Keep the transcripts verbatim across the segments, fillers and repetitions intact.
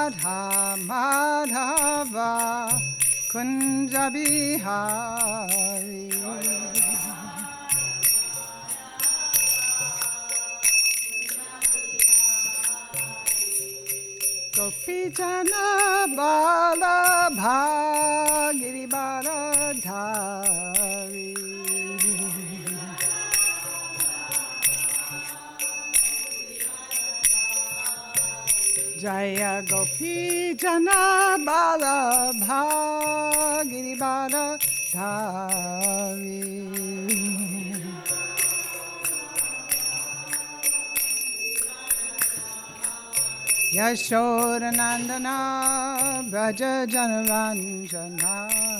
Radha Madhava Kunja Bihari. Gopi Jana Balabha Giribaradhari. Jaya Gopi Jana Balabha Giribaradhari. Yashodanandana Vraja Janaranjana.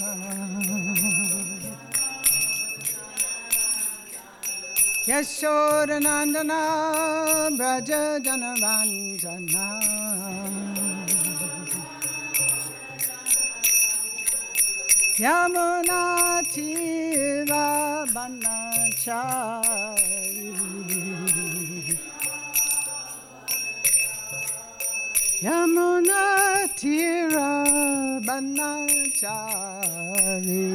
Yashodanandana Vraja Janaranjana. Yamuna Tira Banachari. Yamuna Tira Banachari.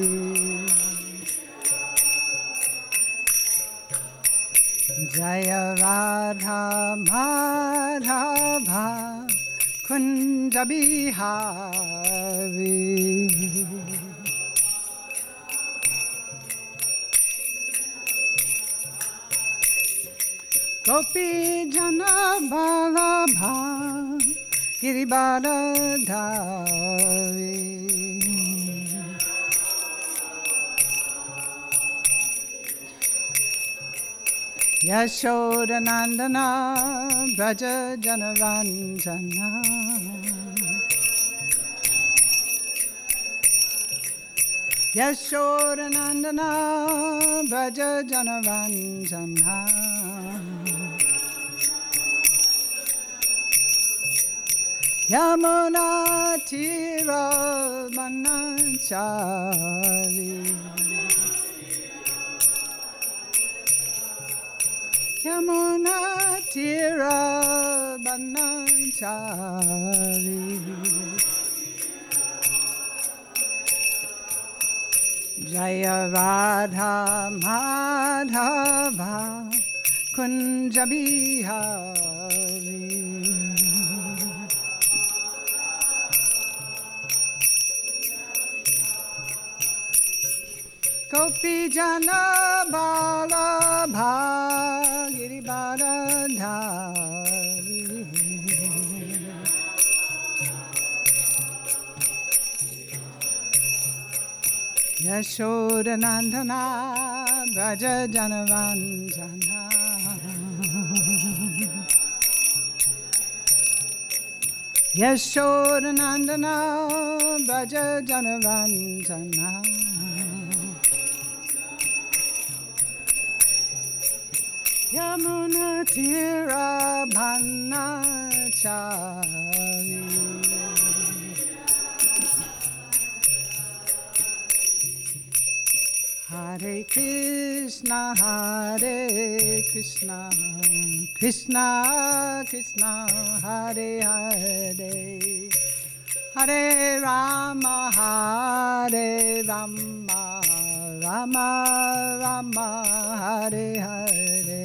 Jaya Radha Madhava Kunja Bihari. Gopi Jana Balabha Giribaradhari. Yashodanandana Vraja Janaranjana. Yashodanandana Vraja Janaranjana. Yamuna Tira Banachari. Yamuna Tira Banachari. Jaya Radha Madhava Kunja Bihari. Gopi Jana Balabha Giribaradhari. Yashodanandana Vraja Janaranjana. Yashodanandana Vraja Janaranjana. Yamuna Tira Banachari. Hare Krishna, Hare Krishna, Krishna Krishna, Hare Hare, Hare Rama, Hare Rama, Rama Rama, Hare Hare.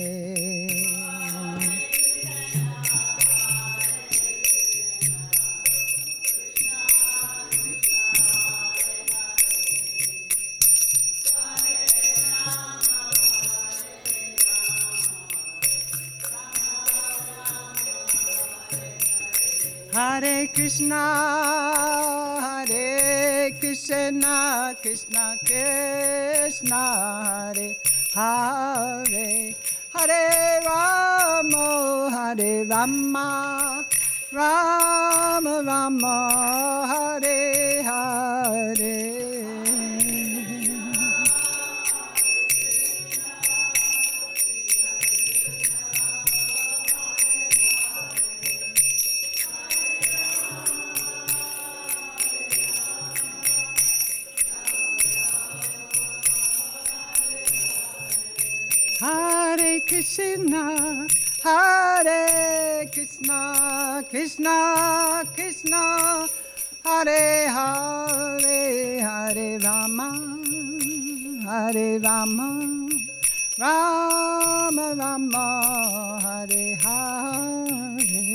Hare Krishna, Hare Krishna, Krishna Krishna, Hare Hare, Hare Rama, Hare Rama, Rama Rama, Hare Hare. Hare Krishna, Hare Krishna, Krishna, Krishna, Hare Hare, Hare Rama, Hare Rama, Rama Rama, Hare Hare.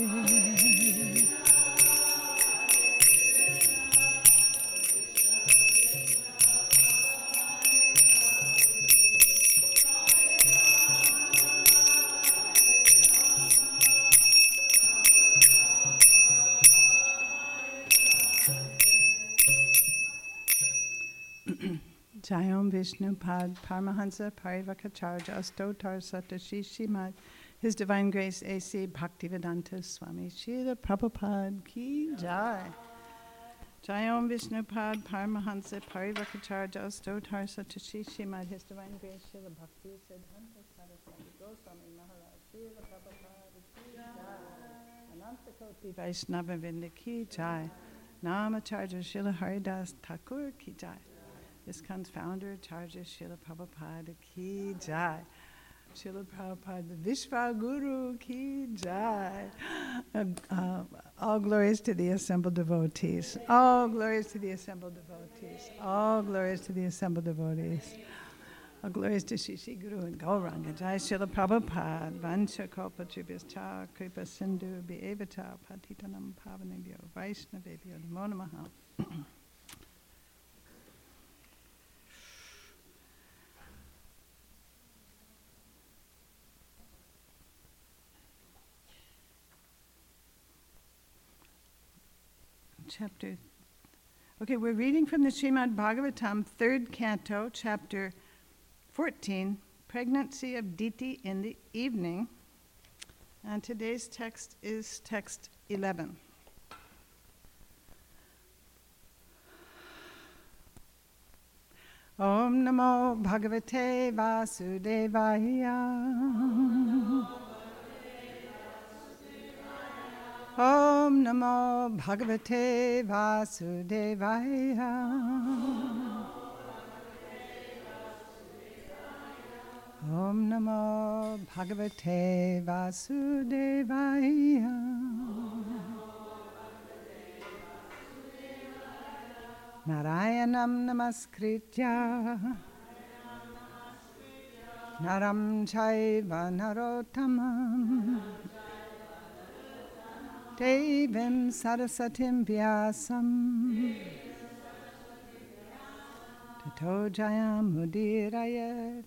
Jayam Vishnu Pad Paramahansa Parivakacharya Stotar Satashi Shimad His Divine Grace A C Bhaktivedanta Swami Srila Prabhupada Ki Jai. Jayam Vishnu Pad Paramahansa Parivakacharya Stotar Satashi Shimad His Divine Grace Srila Bhaktivedanta Saraswati Goswami Maharaj Srila Prabhupada Ki Jai. Ananta Koti Vaishnava Vrinda Ki Jai. Namacharya Srila Haridas Thakur Ki Jai. ISKCON's founder, Acharya Srila Prabhupada Ki Jai. Srila Prabhupada, the Vishva Guru Ki Jai. Uh, uh, all glories to the assembled devotees. All glories to the assembled devotees. All glories to the assembled devotees. All glories to Shri Shri Guru and Gauranga. Jai Srila Prabhupada. Vancha Kalpa Tribhascha Kripa Sindhu Bhayevata Patitanam Pavanebhyo Vaishnavebhyo Namo Namaha. Chapter, okay, we're reading from the Srimad Bhagavatam, third canto, chapter fourteen, Pregnancy of Diti in the Evening. And today's text is text eleven. Om Namo Bhagavate Vasudevaya. Om Namo Bhagavate Vasudevaya. Om Namo Bhagavate Vasudevaya. Narayanam Namaskritya Naram Chaiva Narottamam Devim Sarasatim Vyasam Tato Jayam Mudirayat.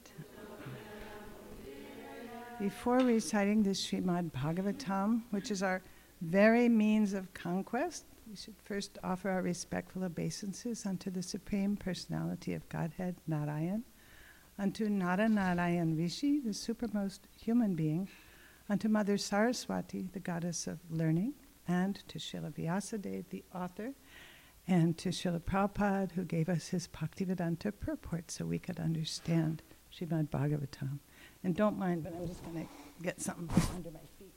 Before reciting the Srimad Bhagavatam, which is our very means of conquest, we should first offer our respectful obeisances unto the Supreme Personality of Godhead, Narayan, unto Nara Narayan Rishi, the supermost human being, unto Mother Saraswati, the goddess of learning, and to Srila Vyasadeva, the author, and to Srila Prabhupada, who gave us his Bhaktivedanta purport so we could understand Srimad Bhagavatam. And don't mind, but I'm just going to get something under my feet.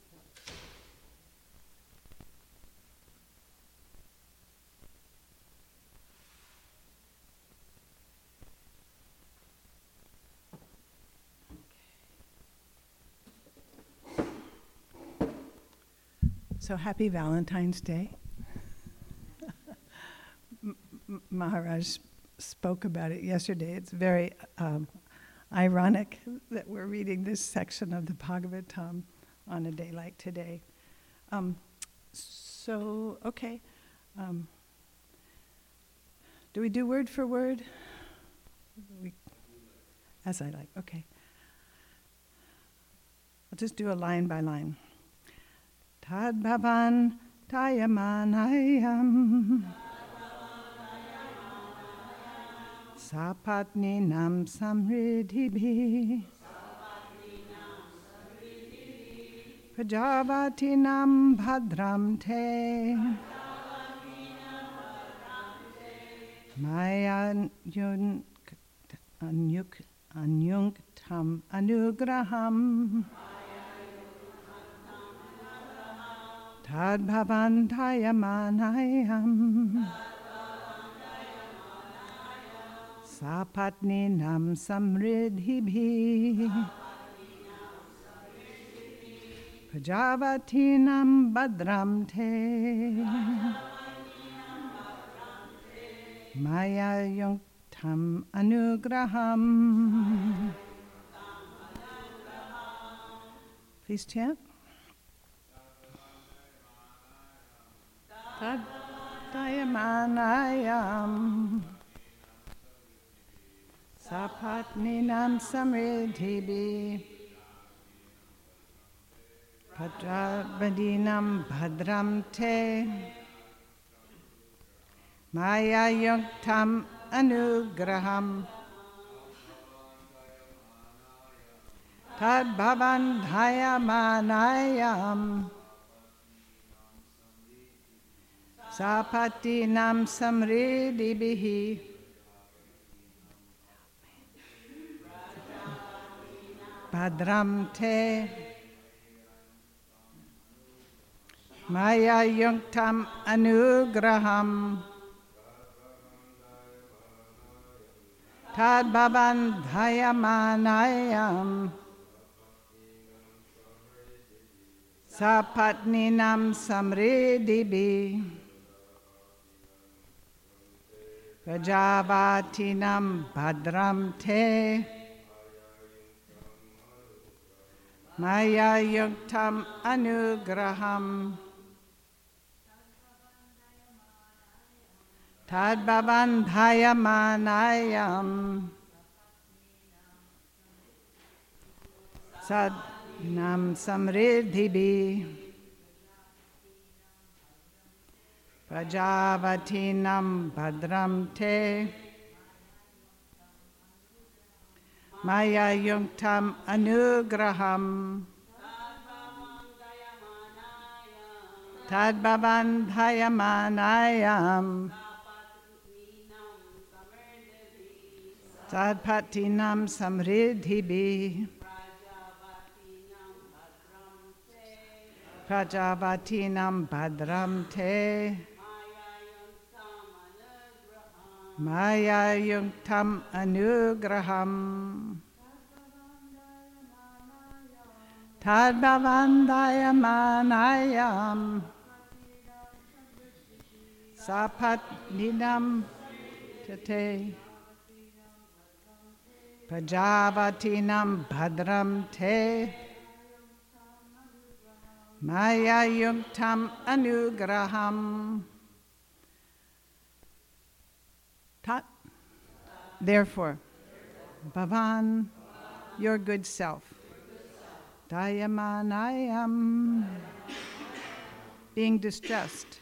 So happy Valentine's Day. M- Maharaj spoke about it yesterday. It's very um, ironic that we're reading this section of the Bhagavatam on a day like today. Um, so, okay. Um, do we do word for word? We, as I like, okay. I'll just do a line by line. Tad bhavan tayamanayam sapatni nam samridhibhi prajavati nam bhadram te maya anyunktam anugraham Tad bhavan tayamanayam sapatni nam samridhibhi Prajavatinam Badram Te Maya Yunktam Anugraham. Please chant. Tadayamanayam Sapatninam Samridhibi Padrabadinam Bhadram Te Maya Yunktam Anugraham Tad Bhavandhayamanayam Sapatinam Samridhibihi Bhadram Te Maya Yunktam Anugraham Tad Bhavandhayamanayam Sapatninam Samridhibi Prajavatinam Bhadram Te Maya Yuktam Anugraham Tad Bhavandhayamanayam Sadnam Samridhibi Prajavatinam Bhadram Te Maya Yuktam Anugraham Tad Bhavandhayamanayam Sadpatinam Samridhibi Prajavatinam Bhadram Te Maya Yuktam Anugraham Tad Bhavandayamanayam Sapatninam Te Prajavatinam Bhadram Te Maya Yuktam Anugraham. Tat. Therefore, Bhavan, your good self. Dayamanayam, being distressed.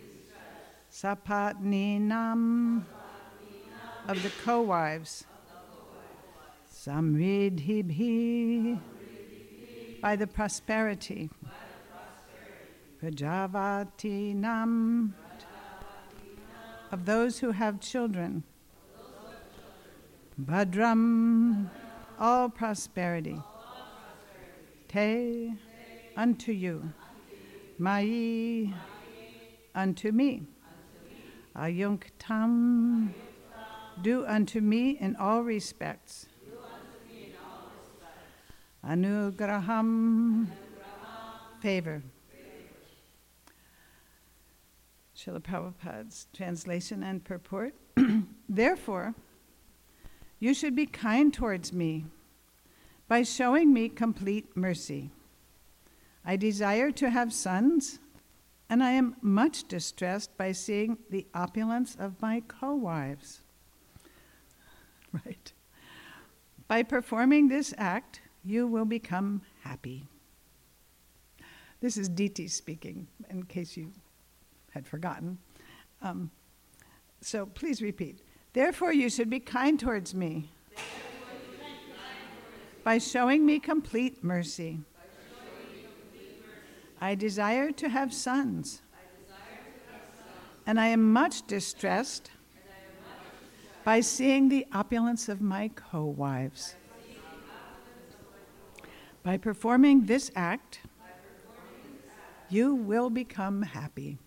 Sapatninam, of the co-wives. Samridhibhi, by the prosperity. Prajavatinam, of those who have children. Bhadram, all prosperity. Te, unto you. Mai, unto me. Ayunktam, do unto me in all respects. Anugraham, favor. Srila Prabhupada's translation and purport. Therefore, you should be kind towards me by showing me complete mercy. I desire to have sons, and I am much distressed by seeing the opulence of my co-wives. Right. By performing this act, you will become happy. This is Diti speaking, in case you had forgotten. Um, so please repeat. Therefore, you should be kind towards me by showing me complete mercy. I desire to have sons, and I am much distressed by seeing the opulence of my co-wives. By performing this act, you will become happy.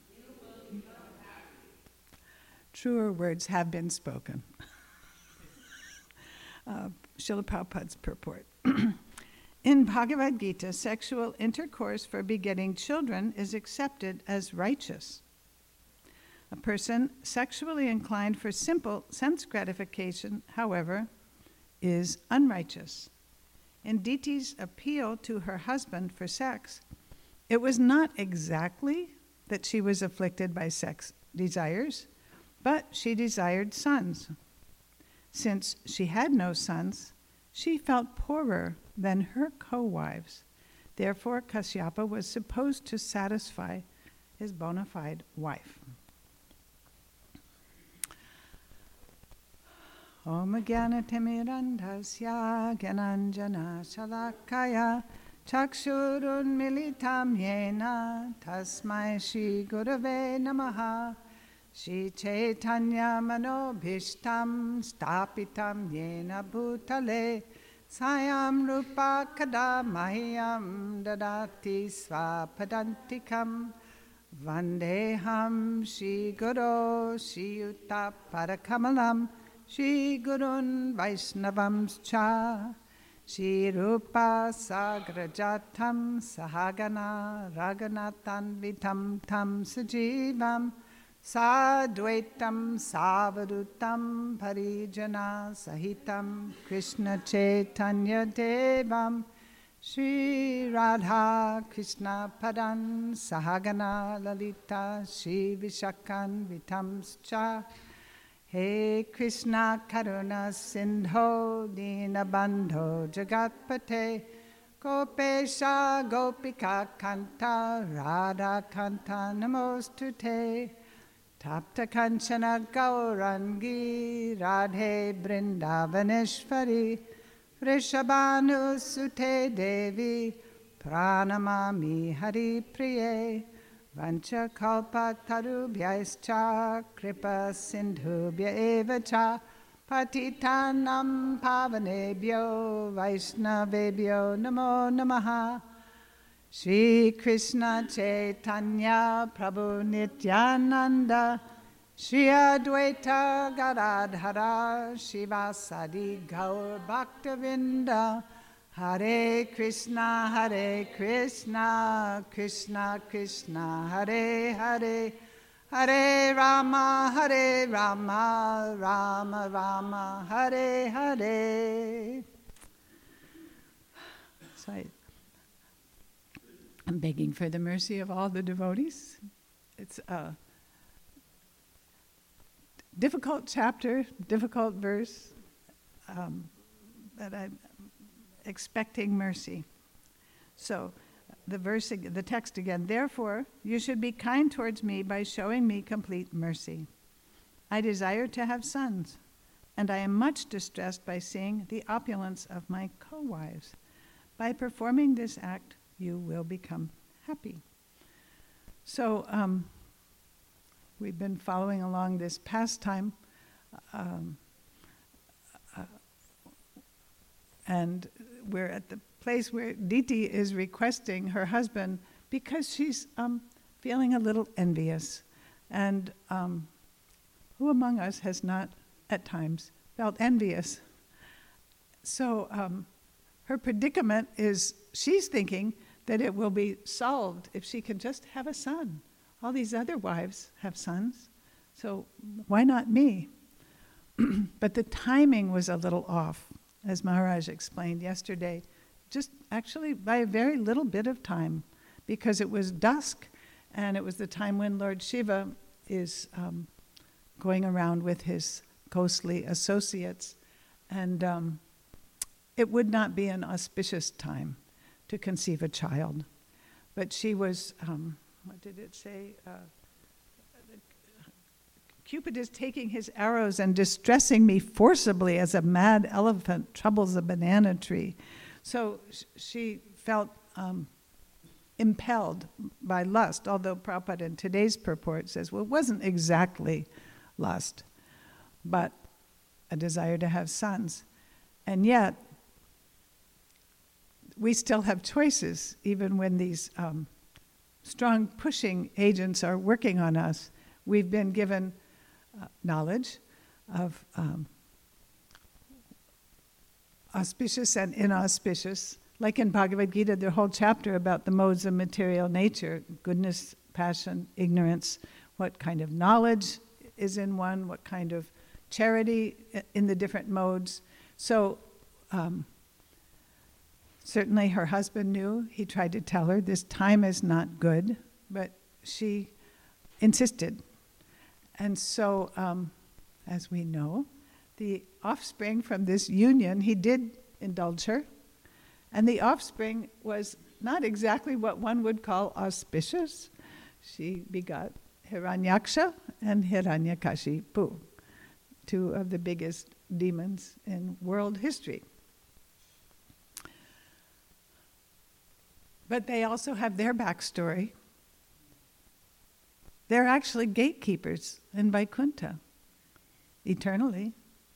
Truer words have been spoken. uh, Srila Prabhupada's purport. In Bhagavad Gita, sexual intercourse for begetting children is accepted as righteous. A person sexually inclined for simple sense gratification, however, is unrighteous. In Diti's appeal to her husband for sex, it was not exactly that she was afflicted by sex desires, but she desired sons. Since she had no sons, she felt poorer than her co-wives. Therefore, Kashyapa was supposed to satisfy his bona fide wife. Om Jnanatimirandhasya Gyananjana Shalakaya Chakshurun Militam Yena Tasmai Shri Gurave Namaha Shri Chaitanya Manobhishtam Stapitam Yena Bhutale Sayam Rupa Kada Mahiyam Dadati Swapadantikam Vandeham Shri Guru Shri Yuta Parakamalam Shri Gurun Vaishnavamscha Shri Rupa Sagrajatam Sahagana Raganatan Vitam Tam Sajivam Sadvaitam Savadutam Parijana Sahitam Krishna Chaitanya Devam Shri Radha Krishna Padan Sahagana Lalita Shri Vishakan Vitamscha He Krishna Karuna Sindho Dinabandho Jagatpate Gopesha Gopika Kanta Radha Kanta Namostute Tapta Kanchana Gaurangi Radhe Brindavaneshvari Vrishabhanu Sute Devi Pranamami Hari Priye Vancha kalpa tarubhyaischa kripa sindhubhya eva cha patitanam pavanebhyo vaishnavebhyo namo namaha Shri Krishna Chaitanya Prabhu Nityananda Shri Advaita Gadadhara Shivasadi Gaur Bhaktavinda Hare Krishna, Hare Krishna, Krishna Krishna, Hare Hare, Hare Rama, Hare Rama, Rama Rama, Hare Hare. So I, I'm begging for the mercy of all the devotees. It's a difficult chapter, difficult verse, um, that I. expecting mercy. So the verse, the text again, therefore you should be kind towards me by showing me complete mercy. I desire to have sons, and I am much distressed by seeing the opulence of my co-wives. By performing this act, you will become happy. So um, we've been following along this pastime, um, uh, and we're at the place where Diti is requesting her husband because she's um, feeling a little envious. And um, who among us has not, at times, felt envious? So um, her predicament is, she's thinking that it will be solved if she can just have a son. All these other wives have sons, so why not me? But the timing was a little off. As Maharaj explained yesterday, just actually by a very little bit of time, because it was dusk, and it was the time when Lord Shiva is um, going around with his ghostly associates, and um, it would not be an auspicious time to conceive a child. But she was, um, what did it say? Uh, Cupid is taking his arrows and distressing me forcibly as a mad elephant troubles a banana tree. So sh- she felt um, impelled by lust, although Prabhupada in today's purport says, well, it wasn't exactly lust, but a desire to have sons. And yet, we still have choices, even when these um, strong pushing agents are working on us. We've been given Uh, knowledge of um, auspicious and inauspicious like in Bhagavad Gita, the whole chapter about the modes of material nature, goodness, passion, ignorance, what kind of knowledge is in one, what kind of charity in the different modes. So um, certainly her husband knew. He tried to tell her this time is not good, but she insisted. And so, um, as we know, the offspring from this union, he did indulge her. And the offspring was not exactly what one would call auspicious. She begot Hiranyaksha and Hiranyakashipu, two of the biggest demons in world history. But they also have their backstory. They're actually gatekeepers in Vaikuntha, eternally.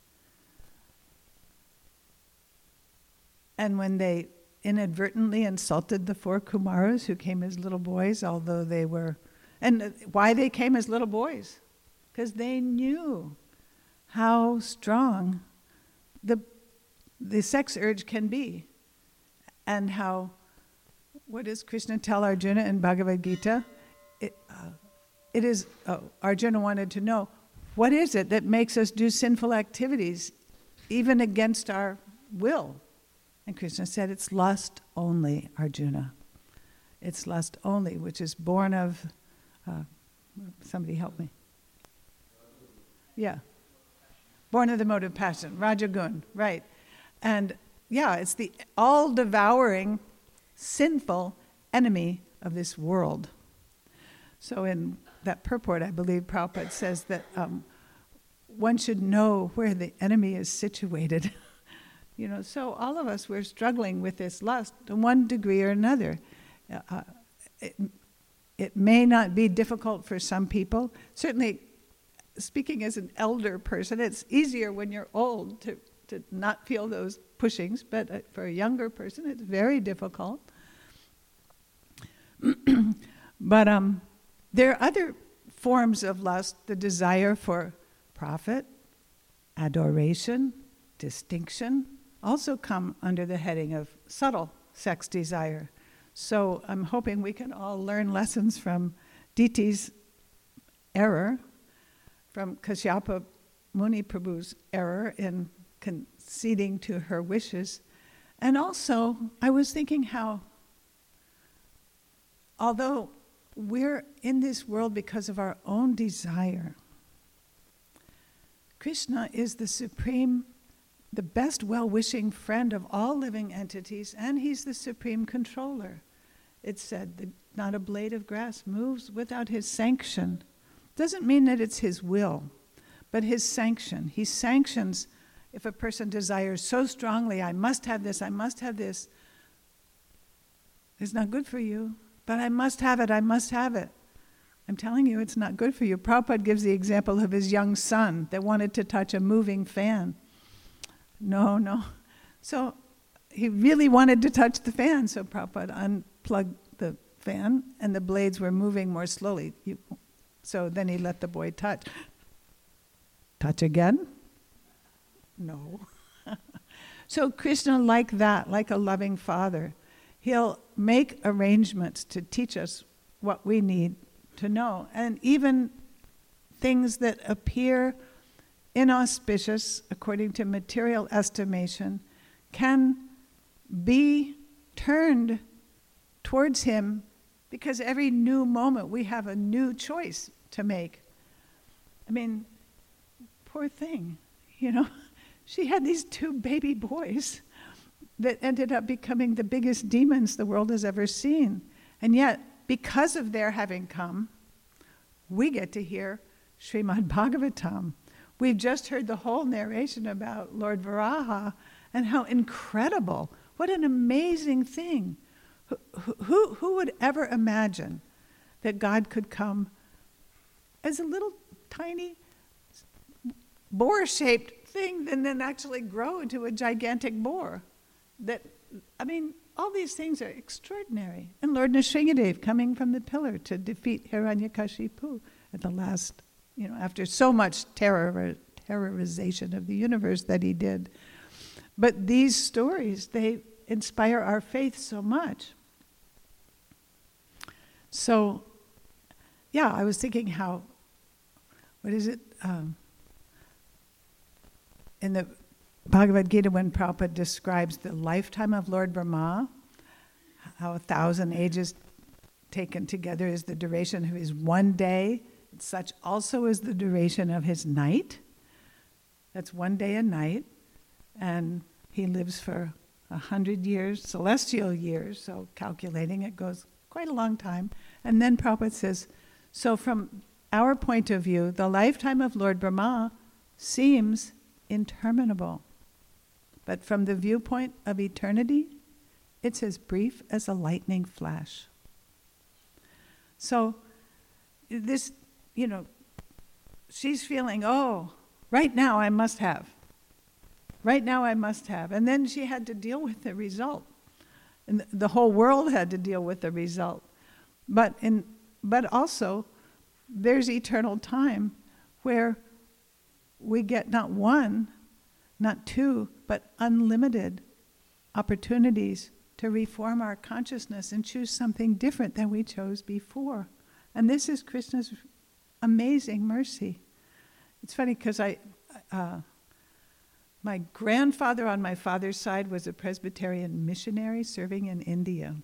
And when they inadvertently insulted the four Kumaras who came as little boys, although they were, and why they came as little boys? Because they knew how strong the the sex urge can be, and how, what does Krishna tell Arjuna in Bhagavad Gita? It, uh, it is, oh, Arjuna wanted to know, what is it that makes us do sinful activities, even against our will? And Krishna said, it's lust only, Arjuna. It's lust only, which is born of, uh, somebody help me. Yeah. Born of the mode of passion, Rajagun, right. And yeah, it's the all-devouring, sinful enemy of this world. So in that purport, I believe Prabhupada says that um, one should know where the enemy is situated. You know, so all of us, we're struggling with this lust to one degree or another. Uh, it, it may not be difficult for some people. Certainly, speaking as an elder person, it's easier when you're old to, to not feel those pushings, but uh, for a younger person, it's very difficult. But um, there are other forms of lust, the desire for profit, adoration, distinction, also come under the heading of subtle sex desire. So I'm hoping we can all learn lessons from Diti's error, from Kashyapa Muni Prabhu's error in conceding to her wishes. And also, I was thinking how, although we're in this world because of our own desire, Krishna is the supreme, the best well-wishing friend of all living entities, and he's the supreme controller. It's said that not a blade of grass moves without his sanction. Doesn't mean that it's his will, but his sanction. He sanctions if a person desires so strongly, I must have this, I must have this. It's not good for you, but I must have it, I must have it. I'm telling you, it's not good for you. Prabhupada gives the example of his young son that wanted to touch a moving fan. No, no. So he really wanted to touch the fan, so Prabhupada unplugged the fan, and the blades were moving more slowly. You, so then he let the boy touch. Touch again? No. So Krishna, like that, like a loving father, he'll make arrangements to teach us what we need to know. And even things that appear inauspicious, according to material estimation, can be turned towards him, because every new moment we have a new choice to make. I mean, poor thing, you know. She had these two baby boys that ended up becoming the biggest demons the world has ever seen. And yet, because of their having come, we get to hear Srimad Bhagavatam. We've just heard the whole narration about Lord Varaha and how incredible, what an amazing thing. Who, who, who would ever imagine that God could come as a little tiny boar-shaped thing and then actually grow into a gigantic boar? That, I mean, all these things are extraordinary. And Lord Nrsingadev coming from the pillar to defeat Hiranyakashipu at the last, you know, after so much terror, terrorization of the universe that he did. But these stories, they inspire our faith so much. So, yeah, I was thinking how, what is it? Um, in the Bhagavad Gita, when Prabhupada describes the lifetime of Lord Brahma, how a thousand ages taken together is the duration of his one day, such also is the duration of his night. That's one day and night, and he lives for a hundred years, celestial years, so calculating it goes quite a long time. And then Prabhupada says, so from our point of view, the lifetime of Lord Brahma seems interminable. But from the viewpoint of eternity, it's as brief as a lightning flash. So this, you know, she's feeling, oh, right now I must have. Right now I must have. And then she had to deal with the result. And the whole world had to deal with the result. But in, but also, there's eternal time where we get not one, not two, but unlimited opportunities to reform our consciousness and choose something different than we chose before. And this is Krishna's amazing mercy. It's funny because I, uh, my grandfather on my father's side was a Presbyterian missionary serving in India.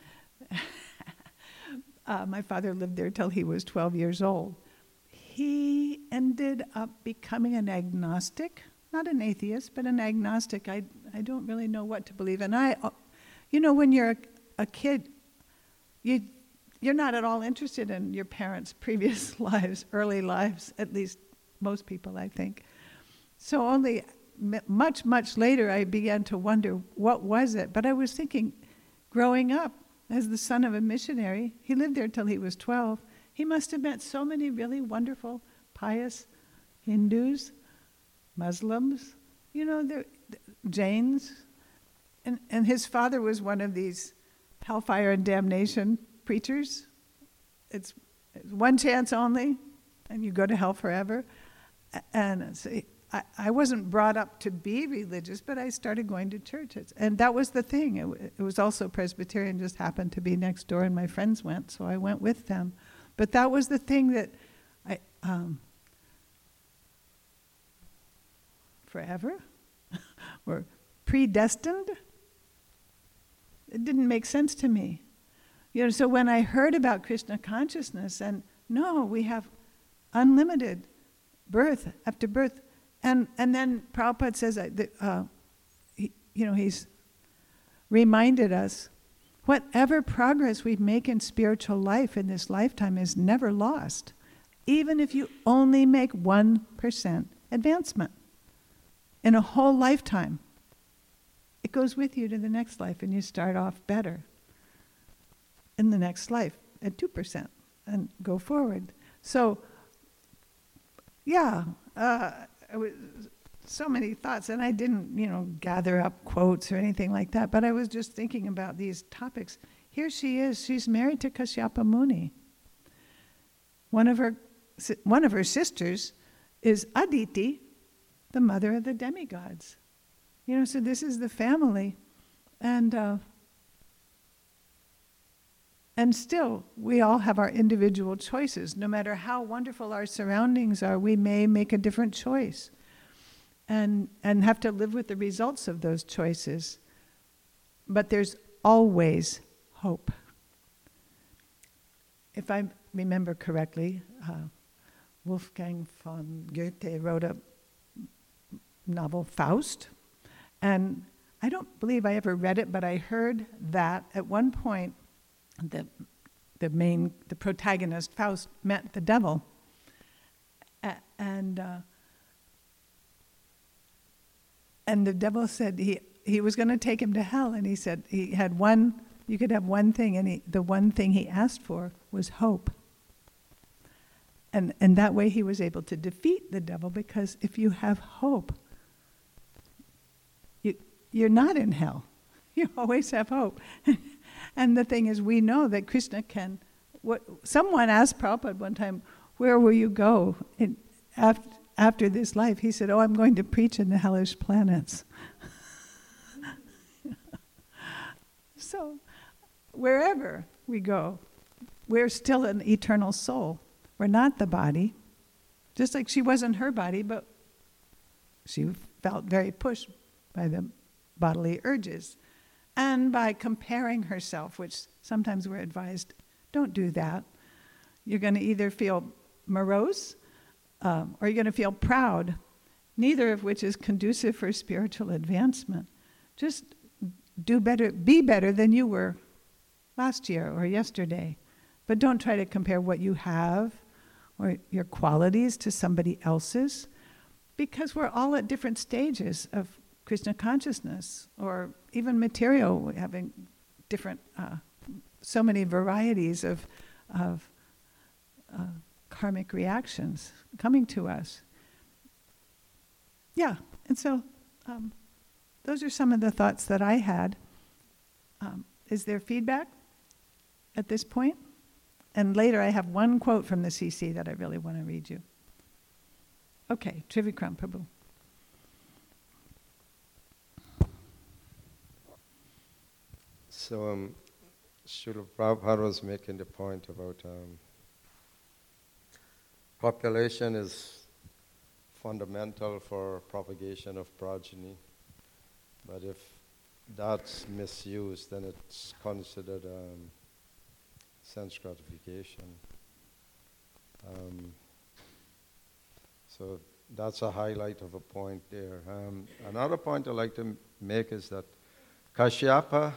uh, my father lived there till he was twelve years old. He ended up becoming an agnostic, not an atheist, but an agnostic. I I don't really know what to believe. And I, you know, when you're a, a kid, you you're not at all interested in your parents' previous lives, early lives, at least most people, I think. So only m- much, much later I began to wonder, what was it? But I was thinking, growing up as the son of a missionary, he lived there till he was twelve, he must have met so many really wonderful, pious Hindus, Muslims, you know, they're, Jains. And, and his father was one of these hellfire and damnation preachers. It's, it's one chance only, and you go to hell forever. And so I, I wasn't brought up to be religious, but I started going to churches. And that was the thing. It, it was also Presbyterian, just happened to be next door, and my friends went, so I went with them. But that was the thing that I, um, forever? Or predestined? It didn't make sense to me. You know, so when I heard about Krishna consciousness, and no, we have unlimited birth after birth, and and then Prabhupada says that, uh, he, you know, he's reminded us, whatever progress we make in spiritual life in this lifetime is never lost, even if you only make one percent advancement in a whole lifetime. It goes with you to the next life, and you start off better in the next life at two percent and go forward. So, yeah, uh, it was so many thoughts, and I didn't, you know, gather up quotes or anything like that, but I was just thinking about these topics. Here she is, she's married to Kashyapa Muni. One of her, one of her sisters is Aditi, the mother of the demigods. You know, so this is the family, and uh, and still, we all have our individual choices. No matter how wonderful our surroundings are, we may make a different choice, and and have to live with the results of those choices. But there's always hope. If I remember correctly, uh, Wolfgang von Goethe wrote a novel, Faust. And I don't believe I ever read it, but I heard that at one point the the main, the protagonist, Faust, met the devil. A- and uh, and the devil said he, he was going to take him to hell, and he said he had one, you could have one thing, and he, the one thing he asked for was hope. And and that way he was able to defeat the devil, because if you have hope, you're not in hell. You always have hope. And the thing is, we know that Krishna can... What someone asked Prabhupada one time, where will you go in, after, after this life? He said, oh, I'm going to preach in the hellish planets. So wherever we go, we're still an eternal soul. We're not the body. Just like she wasn't her body, but she felt very pushed by the bodily urges. And by comparing herself, which sometimes we're advised, don't do that. You're going to either feel morose um, or you're going to feel proud, neither of which is conducive for spiritual advancement. Just do better, be better than you were last year or yesterday. But don't try to compare what you have or your qualities to somebody else's, because we're all at different stages of Krishna consciousness, or even material, having different, uh, so many varieties of, of uh, karmic reactions coming to us. Yeah, and so um, those are some of the thoughts that I had. Um, is there feedback at this point? And later I have one quote from the C C that I really want to read you. Okay, Trivikram Prabhu. So, um, Srila Prabhupada was making the point about um, population is fundamental for propagation of progeny, but if that's misused, then it's considered um, sense gratification. Um, so that's a highlight of a point there. Um, another point I'd like to m- make is that Kashyapa,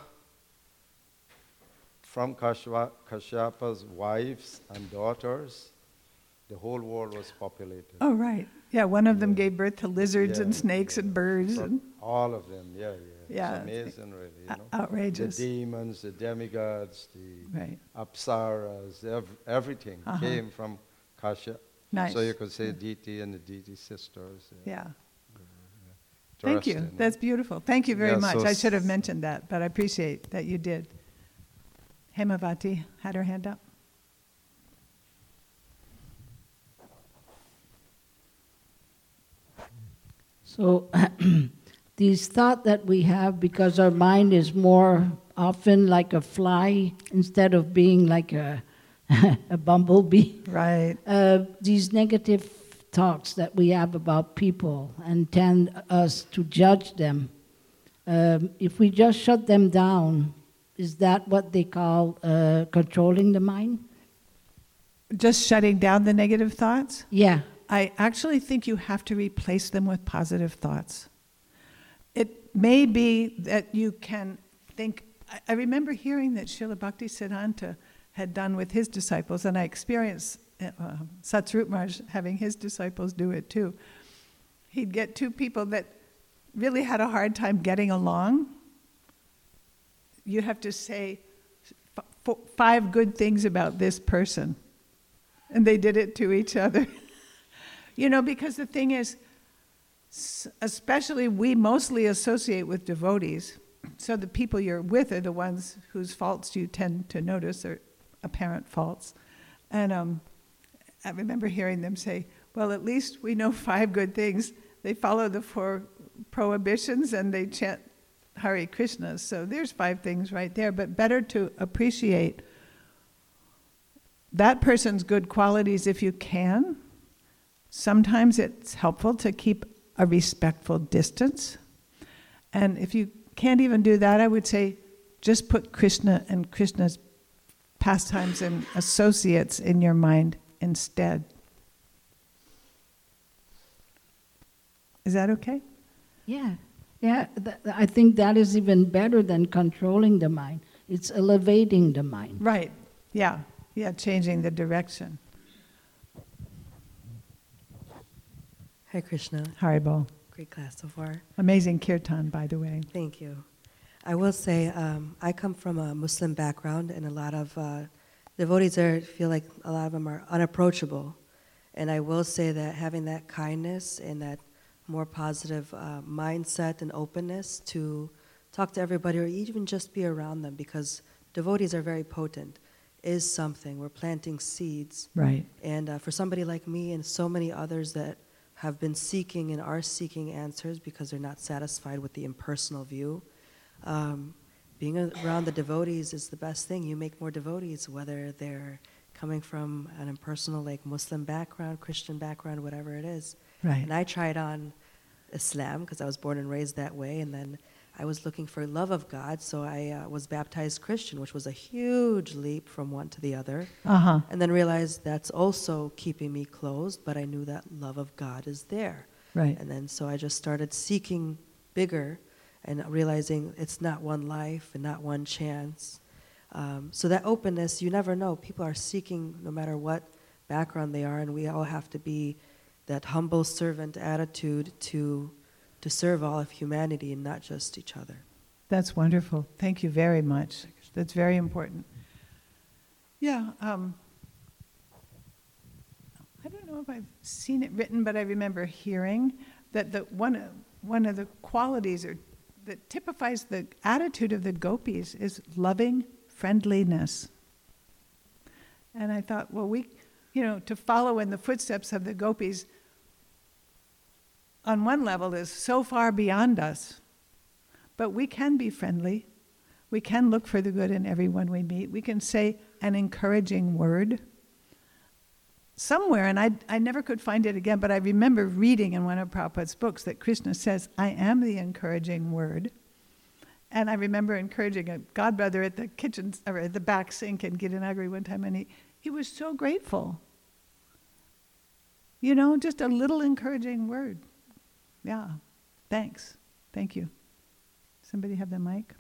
from Kashwa, Kashyapa's wives and daughters, the whole world was populated. Oh, right. Yeah, one of them Yeah. gave birth to lizards Yeah, and snakes yeah. and birds. From And all of them, yeah, yeah. Yeah, It's it's amazing, really. You o- know? outrageous. The demons, the demigods, the Right. apsaras, ev- everything Uh-huh. came from Kashya. Nice. So you could say Yeah. Diti and the Diti sisters. Yeah. Thank you. Interesting. That's beautiful. Thank you very Yeah, much. so I should have s- mentioned that, but I appreciate that you did. Hemavati had her hand up. So these thoughts that we have, because our mind is more often like a fly instead of being like a, a bumblebee, Right. uh, these negative thoughts that we have about people and tend us to judge them, um, if we just shut them down, is that what they call uh, controlling the mind? Just shutting down the negative thoughts? Yeah. I actually think you have to replace them with positive thoughts. It may be that you can think, I, I remember hearing that Srila Bhaktisiddhanta had done with his disciples, and I experienced uh, Satsrup Maharaj having his disciples do it too. He'd get two people that really had a hard time getting along. You have to say f- f- five good things about this person. And they did it to each other. You know, because the thing is, s- especially we mostly associate with devotees, so the people you're with are the ones whose faults you tend to notice are apparent faults. And um, I remember hearing them say, well, at least we know five good things. They follow the four prohibitions and they chant Hare Krishna. So there's five things right there, but better to appreciate that person's good qualities if you can. Sometimes it's helpful to keep a respectful distance. And if you can't even do that, I would say just put Krishna and Krishna's pastimes and associates in your mind instead. Is that okay? Yeah, yeah. Th- I think that is even better than controlling the mind. It's elevating the mind. Right. Yeah. Yeah, changing the direction. Hare Krishna. Haribol. Great class so far. Amazing kirtan, by the way. Thank you. I will say um, I come from a Muslim background, and a lot of uh, devotees there feel like a lot of them are unapproachable. And I will say that having that kindness and that more positive uh, mindset and openness to talk to everybody or even just be around them, because devotees are very potent, is something. We're planting seeds. Right. And uh, for somebody like me and so many others that have been seeking and are seeking answers because they're not satisfied with the impersonal view, um, being around the devotees is the best thing. You make more devotees, whether they're coming from an impersonal, like Muslim background, Christian background, whatever it is. Right. And I tried on Islam because I was born and raised that way, and then I was looking for love of God, so I uh, was baptized Christian, which was a huge leap from one to the other. Uh-huh. And then realized that's also keeping me closed, but I knew that love of God is there. Right. And then so I just started seeking bigger and realizing it's not one life and not one chance. Um, so that openness, you never know. People are seeking no matter what background they are, and we all have to be that humble servant attitude to to serve all of humanity and not just each other. That's wonderful. Thank you very much. That's very important. Yeah, um, I don't know if I've seen it written, but I remember hearing that the one of, one of the qualities or that typifies the attitude of the gopis is loving friendliness. And I thought, well, we, you know, to follow in the footsteps of the gopis on one level is so far beyond us. But we can be friendly. We can look for the good in everyone we meet. We can say an encouraging word. Somewhere, and I, I never could find it again, but I remember reading in one of Prabhupada's books that Krishna says, I am the encouraging word. And I remember encouraging a godbrother at the kitchen, or at the back sink in Gitanagari one time, and he, he was so grateful. You know, just a little encouraging word. Yeah, thanks. Thank you. Somebody have the mic?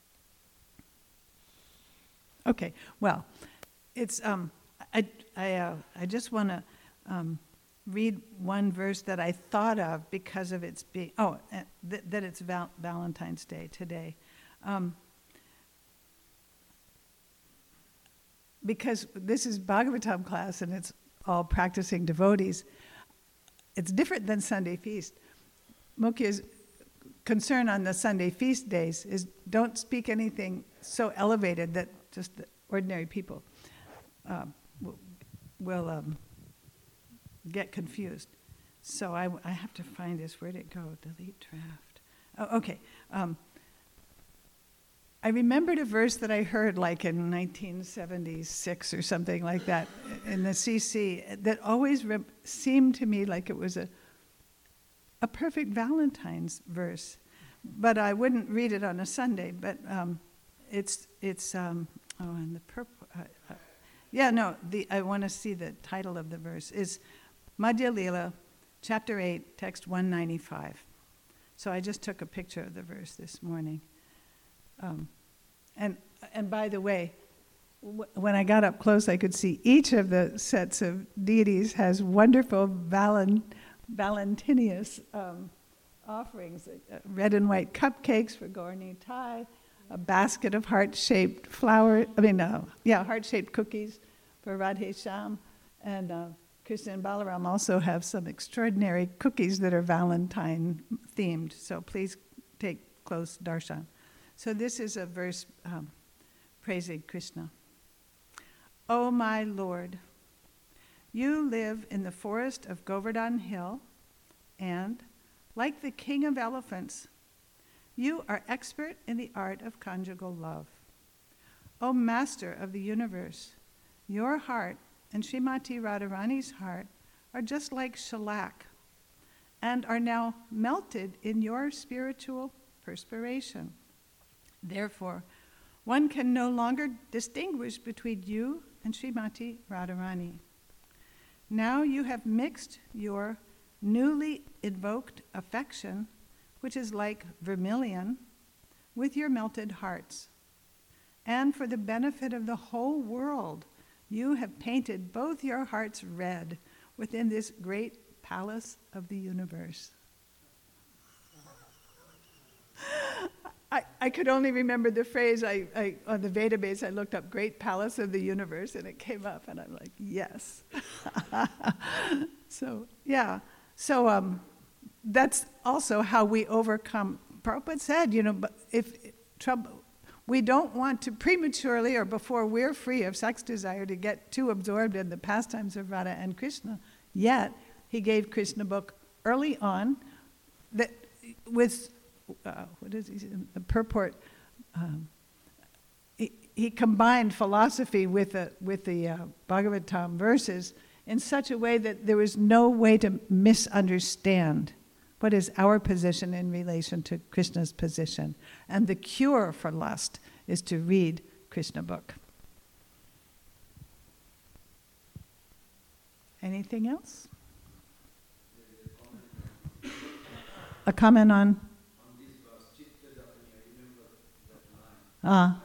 Okay, well, it's, um, I, I, uh, I just want to um, read one verse that I thought of because of its being, oh, uh, th- that it's val- Valentine's Day today. Um, because this is Bhagavatam class and it's all practicing devotees, it's different than Sunday feast. Mukhya's concern on the Sunday feast days is don't speak anything so elevated that just the ordinary people uh, will, will um, get confused. So I, I have to find this. Where'd it go? Delete draft. Oh, okay. Um, I remembered a verse that I heard like in nineteen seventy-six or something like that in the C C that always re- seemed to me like it was a a perfect Valentine's verse, but I wouldn't read it on a Sunday. But um, it's it's um, oh, and the purple. Uh, uh, yeah, no. The I want to see the title of the verse is Madhya Lila, chapter eight, text one ninety-five. So I just took a picture of the verse this morning. Um, and and by the way, w- when I got up close, I could see each of the sets of deities has wonderful valen. Valentinius um, offerings, uh, red and white cupcakes for Gaurani Thai, a basket of heart-shaped flower, I mean, uh, yeah, heart-shaped cookies for Radhe Shyam, and uh, Krishna and Balaram also have some extraordinary cookies that are Valentine themed, so please take close darshan. So this is a verse um, praising Krishna. O my Lord, you live in the forest of Govardhan Hill, and, like the king of elephants, you are expert in the art of conjugal love. O Master of the universe, your heart and Srimati Radharani's heart are just like shellac and are now melted in your spiritual perspiration. Therefore, one can no longer distinguish between you and Srimati Radharani. Now you have mixed your newly invoked affection, which is like vermilion, with your melted hearts. And for the benefit of the whole world, you have painted both your hearts red within this great palace of the universe. I, I could only remember the phrase, I, I, on the database I looked up Great Palace of the Universe and it came up and I'm like, yes. So, yeah. So um, that's also how we overcome. Prabhupada said, you know, but if trouble, we don't want to prematurely or before we're free of sex desire to get too absorbed in the pastimes of Radha and Krishna. Yet, he gave Krishna book early on that with Uh, what is he, the purport, um, he combined philosophy with the, with the uh, Bhagavatam verses in such a way that there was no way to misunderstand what is our position in relation to Krishna's position. And the cure for lust is to read Krishna book. Anything else? A comment on? Ah.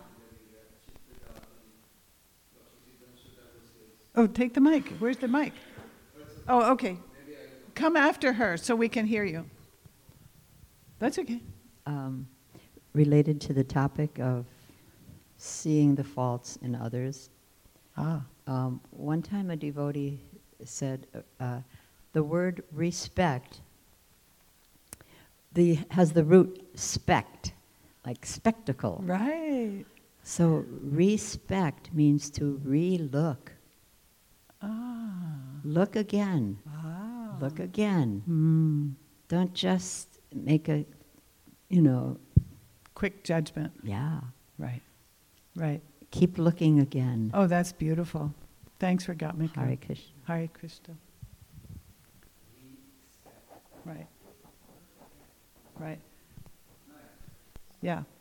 Oh, take the mic. Where's the mic? Oh, okay. Come after her so we can hear you. That's okay. Um, related to the topic of seeing the faults in others. Ah. Um, one time a devotee said uh, the word respect the, has the root spect, like spectacle. Right. So respect means to re-look. Ah. Look again. Ah. Look again. Mm. Don't just make a, you know. Quick judgment. Yeah. Right. Right. Keep looking again. Oh, that's beautiful. Thanks for Gatmika. Hare Krishna. Hare Krishna. Right. Right. Yeah.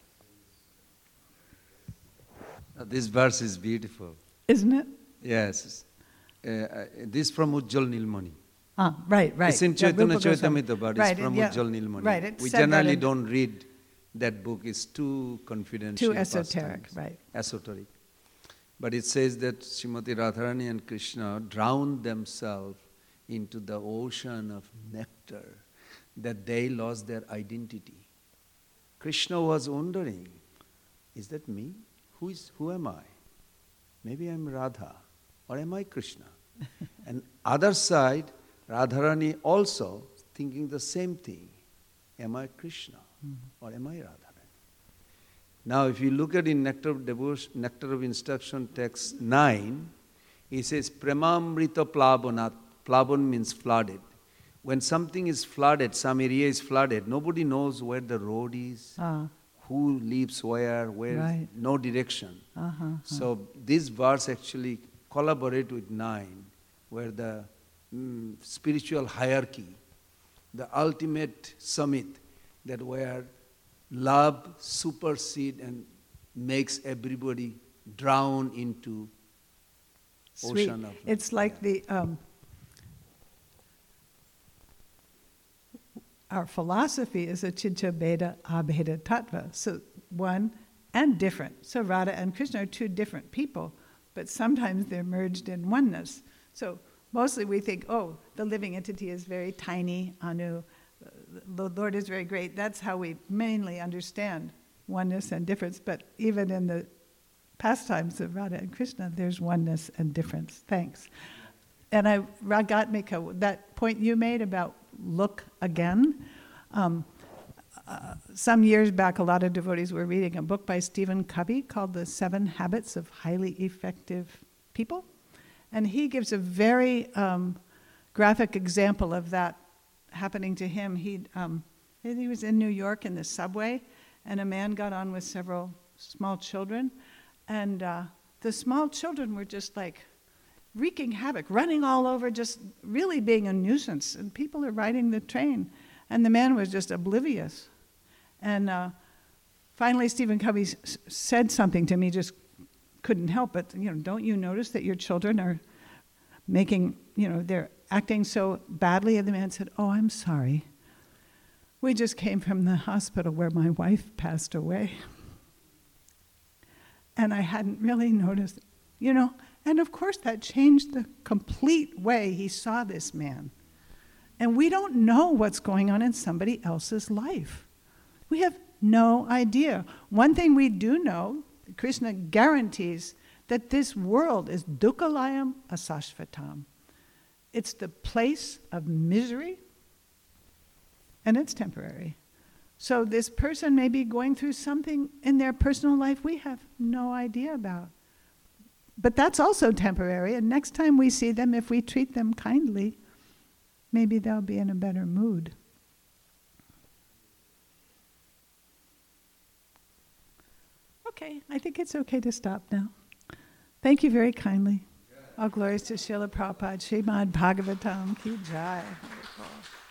Uh, This verse is beautiful. Isn't it? Yes. Uh, uh, this is from Ujjwal Nilmani. Ah, right, right. It's in Yeah, Chaitanya Rupa Goswami. Charitamrita, but Right, it's from yeah. Ujjwal Nilmani. Right, it We said that generally in- don't read that book. It's too confidential. Too esoteric, pastimes. right. Esoteric. But it says that Srimati Radharani and Krishna drowned themselves into the ocean of nectar, that they lost their identity. Krishna was wondering, is that me? Who is? Who am I? Maybe I'm Radha, or am I Krishna? And other side, Radharani also thinking the same thing. Am I Krishna, or am I Radharani? Now, if you look at in Nectar of Devotion, Nectar of Instruction, text nine, he says, Premamrita plavonat. Plavon means flooded. When something is flooded, some area is flooded, nobody knows where the road is, Ah. who lives where, where, Right. no direction. Uh-huh. So this verse actually collaborate with nine, where the mm, spiritual hierarchy, the ultimate summit, that where love supersedes and makes everybody drown into Sweet. ocean of love. It's like Yeah. the um, our philosophy is a chitta bheda abheda tattva. So one and different. So Radha and Krishna are two different people, but sometimes they're merged in oneness. So mostly we think, oh, the living entity is very tiny, Anu, the Lord is very great. That's how we mainly understand oneness and difference. But even in the pastimes of Radha and Krishna, there's oneness and difference. Thanks. And I, Ragatmika, that point you made about look again, um, uh, some years back, a lot of devotees were reading a book by Stephen Covey called The Seven Habits of Highly Effective People. And he gives a very um, graphic example of that happening to him. He um, he was in New York in the subway, and a man got on with several small children, and uh, the small children were just like wreaking havoc, running all over, just really being a nuisance. And people are riding the train, and the man was just oblivious. And uh, finally, Stephen Covey s- said something to me, just couldn't help it. You know, don't you notice that your children are making, you know, they're acting so badly? And the man said, oh, I'm sorry. We just came from the hospital where my wife passed away. And I hadn't really noticed, you know. And of course, that changed the complete way he saw this man. And we don't know what's going on in somebody else's life. We have no idea. One thing we do know, Krishna guarantees that this world is dukkhalayam asashvatam. It's the place of misery, and it's temporary. So this person may be going through something in their personal life we have no idea about. But that's also temporary, and next time we see them, if we treat them kindly, maybe they'll be in a better mood. Okay, I think it's okay to stop now. Thank you very kindly. All glories to Srila Prabhupada, Srimad Bhagavatam Ki Jai. Very cool.